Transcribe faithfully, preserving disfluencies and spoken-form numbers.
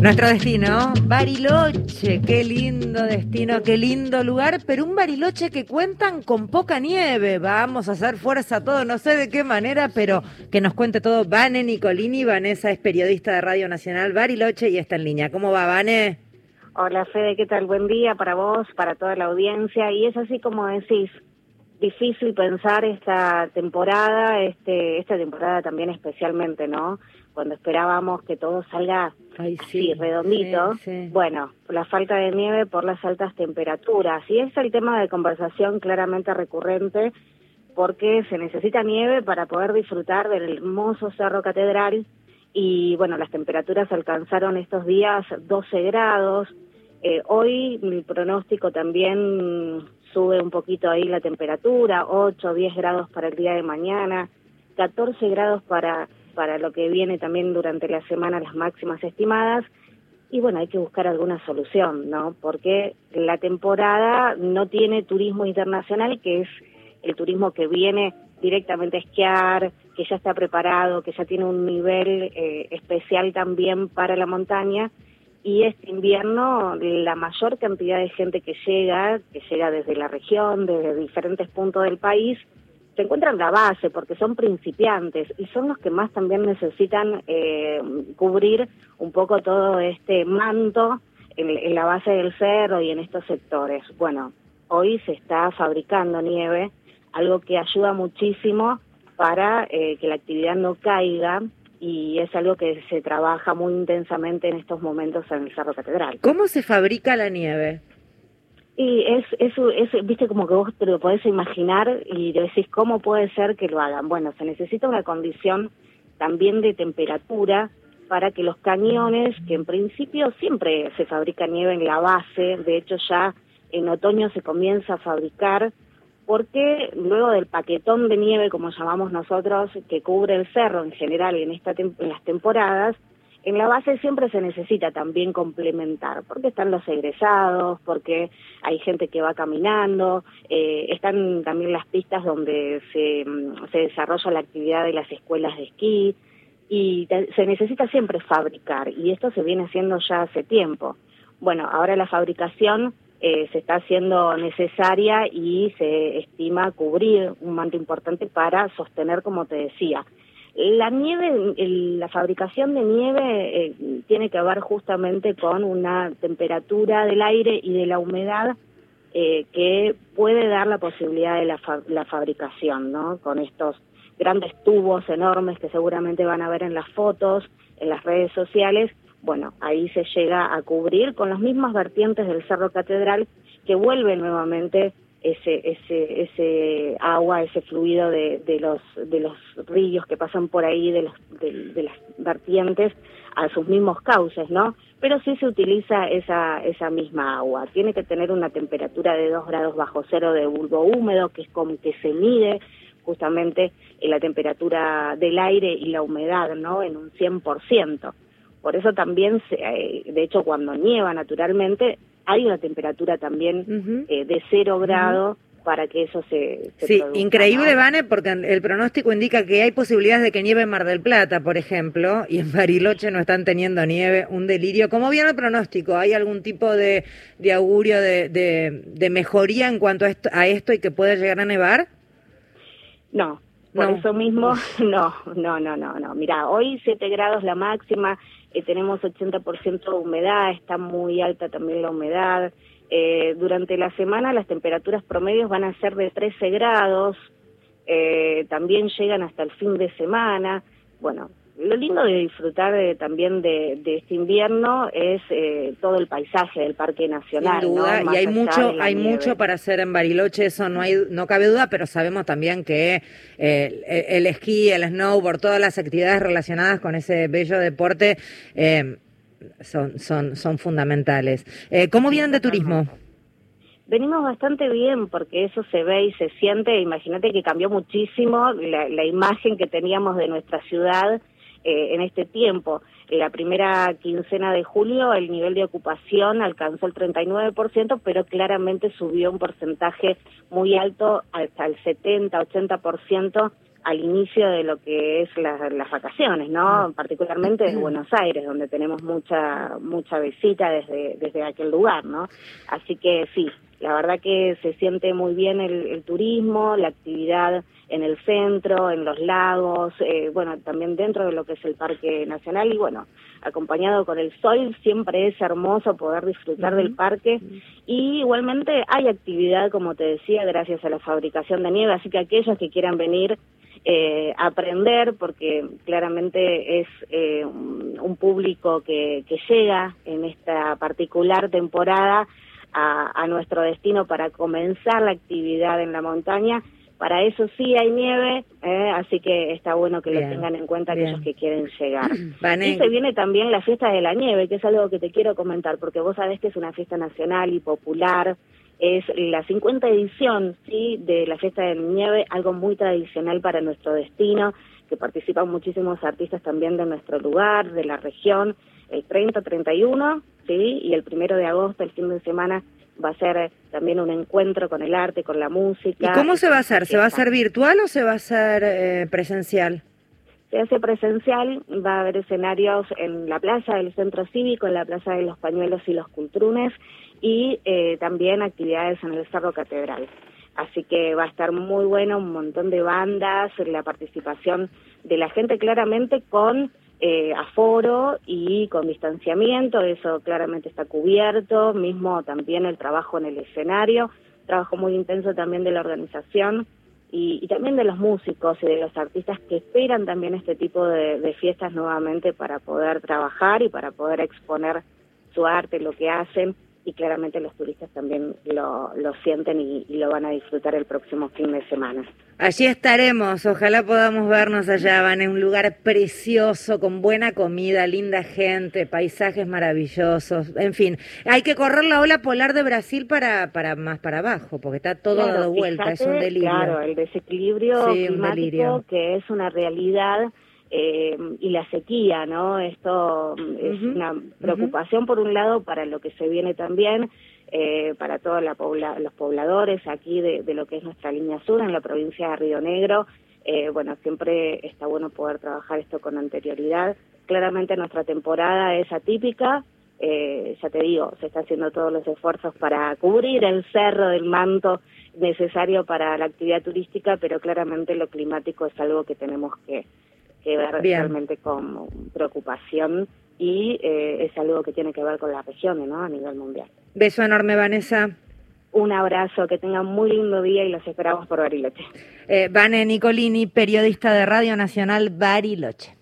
Nuestro destino, Bariloche, qué lindo destino, qué lindo lugar, pero un Bariloche que cuentan con poca nieve. Vamos a hacer fuerza todo, no sé de qué manera, pero que nos cuente todo Vane Nicolini. Vanessa es periodista de Radio Nacional Bariloche y está en línea. ¿Cómo va, Vane? Hola, Fede, ¿qué tal? Buen día para vos, para toda la audiencia. Y es así como decís, difícil pensar esta temporada, este, esta temporada también especialmente, ¿no? Cuando esperábamos que todo salga Ay, así, sí, redondito. sí, sí. Bueno, la falta de nieve por las altas temperaturas. Y es el tema de conversación claramente recurrente, porque se necesita nieve para poder disfrutar del hermoso Cerro Catedral. Y bueno, las temperaturas alcanzaron estos días doce grados. Eh, hoy el pronóstico también sube un poquito ahí la temperatura, ocho o diez grados para el día de mañana, catorce grados para, para lo que viene también durante la semana, las máximas estimadas. Y bueno, hay que buscar alguna solución, ¿no? Porque la temporada no tiene turismo internacional, que es el turismo que viene directamente a esquiar, que ya está preparado, que ya tiene un nivel eh, especial también para la montaña. Y este invierno la mayor cantidad de gente que llega, que llega desde la región, desde diferentes puntos del país, se encuentran en la base porque son principiantes y son los que más también necesitan eh, cubrir un poco todo este manto en, en la base del cerro y en estos sectores. Bueno, hoy se está fabricando nieve, algo que ayuda muchísimo para eh, que la actividad no caiga, y es algo que se trabaja muy intensamente en estos momentos en el Cerro Catedral. ¿Cómo se fabrica la nieve? Y es, es, es, viste, como que vos te lo podés imaginar y decís, ¿cómo puede ser que lo hagan? Bueno, se necesita una condición también de temperatura para que los cañones, que en principio siempre se fabrica nieve en la base, de hecho ya en otoño se comienza a fabricar, porque luego del paquetón de nieve, como llamamos nosotros, que cubre el cerro en general en, esta tem- en las temporadas, en la base siempre se necesita también complementar, porque están los egresados, porque hay gente que va caminando, eh, están también las pistas donde se, se desarrolla la actividad de las escuelas de esquí, y te- se necesita siempre fabricar, y esto se viene haciendo ya hace tiempo. Bueno, ahora la fabricación Eh, se está haciendo necesaria y se estima cubrir un manto importante para sostener, como te decía. La nieve, el, la fabricación de nieve eh, tiene que ver justamente con una temperatura del aire y de la humedad eh, que puede dar la posibilidad de la, fa la fabricación, ¿no? Con estos grandes tubos enormes que seguramente van a ver en las fotos, en las redes sociales. Bueno, ahí se llega a cubrir con las mismas vertientes del Cerro Catedral, que vuelve nuevamente ese ese ese agua, ese fluido de, de los de los ríos que pasan por ahí, de los de, de las vertientes a sus mismos cauces, ¿no? Pero sí se utiliza esa esa misma agua. Tiene que tener una temperatura de dos grados bajo cero de bulbo húmedo, que es con que se mide justamente la temperatura del aire y la humedad, ¿no? En un cien por ciento. Por eso también, se, eh, de hecho, cuando nieva naturalmente, hay una temperatura también uh-huh. eh, de cero grado uh-huh. para que eso se, se sí, produzca. Increíble, ¿no? Vane, porque el pronóstico indica que hay posibilidades de que nieve en Mar del Plata, por ejemplo, y en Bariloche no están teniendo nieve, un delirio. ¿Cómo viene el pronóstico? ¿Hay algún tipo de, de augurio de, de, de mejoría en cuanto a esto, a esto y que pueda llegar a nevar? No. Por no. eso mismo, no, no, no, no, no. Mirá, hoy siete grados la máxima, eh, tenemos ochenta por ciento de humedad, está muy alta también la humedad. Eh, durante la semana las temperaturas promedios van a ser de trece grados, eh, también llegan hasta el fin de semana. Bueno, lo lindo de disfrutar de, también de, de este invierno es eh, todo el paisaje del Parque Nacional. Sin duda, ¿no? Y hay mucho, hay nieve. mucho para hacer en Bariloche, eso no hay, no cabe duda, pero sabemos también que eh, el, el esquí, el snowboard, todas las actividades relacionadas con ese bello deporte eh, son, son, son fundamentales. Eh, ¿Cómo vienen de turismo? Venimos bastante bien porque eso se ve y se siente. Imagínate que cambió muchísimo la, la imagen que teníamos de nuestra ciudad Eh, en este tiempo. La primera quincena de julio el nivel de ocupación alcanzó el treinta y nueve por ciento, pero claramente subió un porcentaje muy alto hasta el setenta, ochenta por ciento al inicio de lo que es la, las vacaciones, ¿no? Particularmente desde Buenos Aires, donde tenemos mucha mucha visita desde desde aquel lugar, ¿no? Así que sí, la verdad que se siente muy bien el, el turismo, la actividad en el centro, en los lagos, eh, bueno, también dentro de lo que es el Parque Nacional y bueno, acompañado con el sol, siempre es hermoso poder disfrutar uh-huh. del parque y igualmente hay actividad, como te decía, gracias a la fabricación de nieve, así que aquellos que quieran venir eh, a aprender, porque claramente es eh, un, un público que, que llega en esta particular temporada a, a nuestro destino para comenzar la actividad en la montaña. Para eso sí hay nieve, eh, así que está bueno que bien, lo tengan en cuenta bien. Aquellos que quieren llegar. Van y se viene también la fiesta de la nieve, que es algo que te quiero comentar, porque vos sabés que es una fiesta nacional y popular, es la cincuenta edición, sí, de la fiesta de la nieve, algo muy tradicional para nuestro destino, que participan muchísimos artistas también de nuestro lugar, de la región, el treinta, treinta y uno, sí, y el primero de agosto, el fin de semana, va a ser también un encuentro con el arte, con la música. ¿Y cómo se va a hacer? ¿Se va a hacer virtual o se va a hacer eh, presencial? Se hace presencial, va a haber escenarios en la plaza del Centro Cívico, en la Plaza de los Pañuelos y los Cultrunes, y eh, también actividades en el Cerro Catedral. Así que va a estar muy bueno, un montón de bandas, la participación de la gente claramente con Eh, aforo y con distanciamiento, eso claramente está cubierto, mismo también el trabajo en el escenario, trabajo muy intenso también de la organización y, y también de los músicos y de los artistas que esperan también este tipo de, de fiestas nuevamente para poder trabajar y para poder exponer su arte, lo que hacen, y claramente los turistas también lo, lo sienten y, y lo van a disfrutar el próximo fin de semana. Allí estaremos, ojalá podamos vernos allá, van en un lugar precioso, con buena comida, linda gente, paisajes maravillosos, en fin, hay que correr la ola polar de Brasil para, para más para abajo, porque está todo claro, dado vuelta, fíjate, es un delirio. Claro, el desequilibrio sí, climático que es una realidad. Eh, y la sequía, ¿no? Esto es uh-huh, una preocupación uh-huh. por un lado para lo que se viene también, eh, para todos la pobla- los pobladores aquí de, de lo que es nuestra línea sur en la provincia de Río Negro. Eh, bueno, siempre está bueno poder trabajar esto con anterioridad. Claramente nuestra temporada es atípica, eh, ya te digo, se está haciendo todos los esfuerzos para cubrir el cerro del manto necesario para la actividad turística, pero claramente lo climático es algo que tenemos que que ver Bien. realmente con preocupación y eh, es algo que tiene que ver con las regiones, ¿no? A nivel mundial. Beso enorme, Vanessa. Un abrazo, que tengan muy lindo día y los esperamos por Bariloche. Eh, Vane Nicolini, periodista de Radio Nacional Bariloche.